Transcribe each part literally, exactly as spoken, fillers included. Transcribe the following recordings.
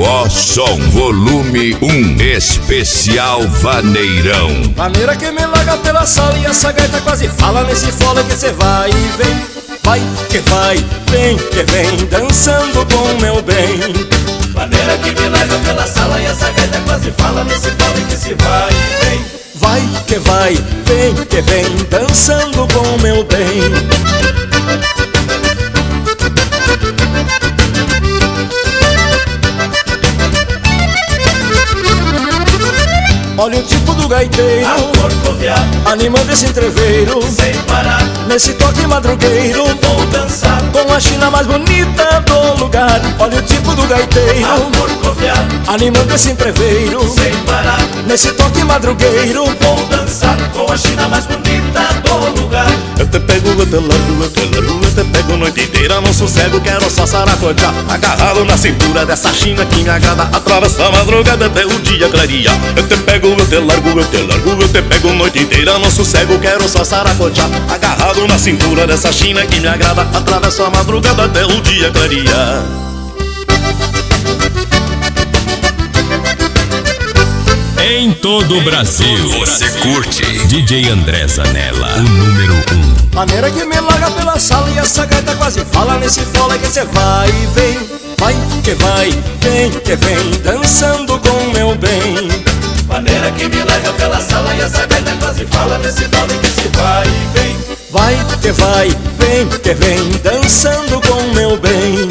O Som Volume um Especial Vaneirão. Maneira que me larga pela sala e essa gaita quase fala nesse fole que cê vai e vem. Vai que vai, vem que vem, dançando com meu bem. Maneira que me larga pela sala e essa gaita quase fala nesse fole que se vai e vem. Vai que vai, vem que vem, dançando com meu bem. Olha o tipo do gaiteiro, a corcoviar, animando esse entreveiro, sem parar, nesse toque madrugueiro, vou dançar com a china mais bonita do lugar. Olha o tipo do gaiteiro, a corcoviar, animando esse entreveiro, sem parar, nesse toque madrugueiro, vou dançar com a china mais bonita do lugar. Eu te pego, eu te largo, eu te largo, eu te pego noite inteira, não sossego, quero só saracotear. Agarrado na cintura dessa china que me agrada, atravessa a madrugada até o dia clarear. Eu te pego, eu te largo, eu te largo, eu te pego noite inteira, não sossego, quero só saracotear. Agarrado na cintura dessa china que me agrada, atravessa a madrugada até o dia clarear. Em todo o Brasil, você curte D J André Zanella, o número um. Maneira que me larga pela sala e essa gaita quase fala nesse fole que cê vai e vem. Vai que vai, vem que vem, dançando com meu bem. Maneira que me larga pela sala e essa gaita quase fala nesse fole que se vai e vem. Vai que vai, vem que vem, dançando com meu bem.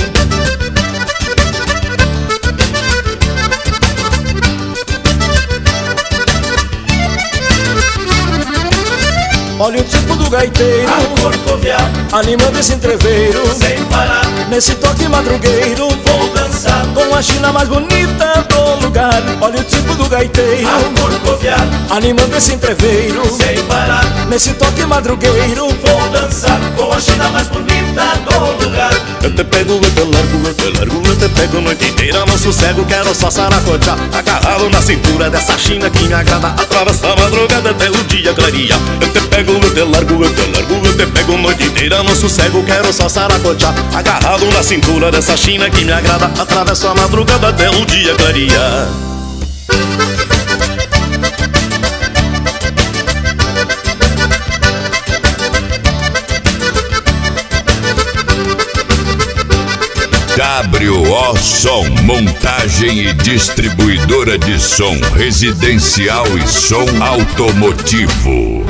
Olha o tipo do gaiteiro, a corcoviar, animando esse entreveiro, sem parar, nesse toque madrugueiro, vou dançar com a china mais bonita do lugar. Olha o tipo do gaiteiro, a corcoviar, animando esse entreveiro, sem parar, nesse toque madrugueiro, vou dançar com a china mais bonita do lugar. Eu te pego, eu te largo, eu te largo, eu te pego noite inteira, não sossego, quero só saracotear. Agarrado na cintura dessa china que me agrada, atravessa a madrugada até o dia clarear. Eu te pego, eu te largo, eu te largo, eu te pego noite inteira, não sossego, quero só saracotear. Agarrado na cintura dessa china que me agrada, atravessa a madrugada até o dia clarear. W O Som, montagem e distribuidora de som residencial e som automotivo.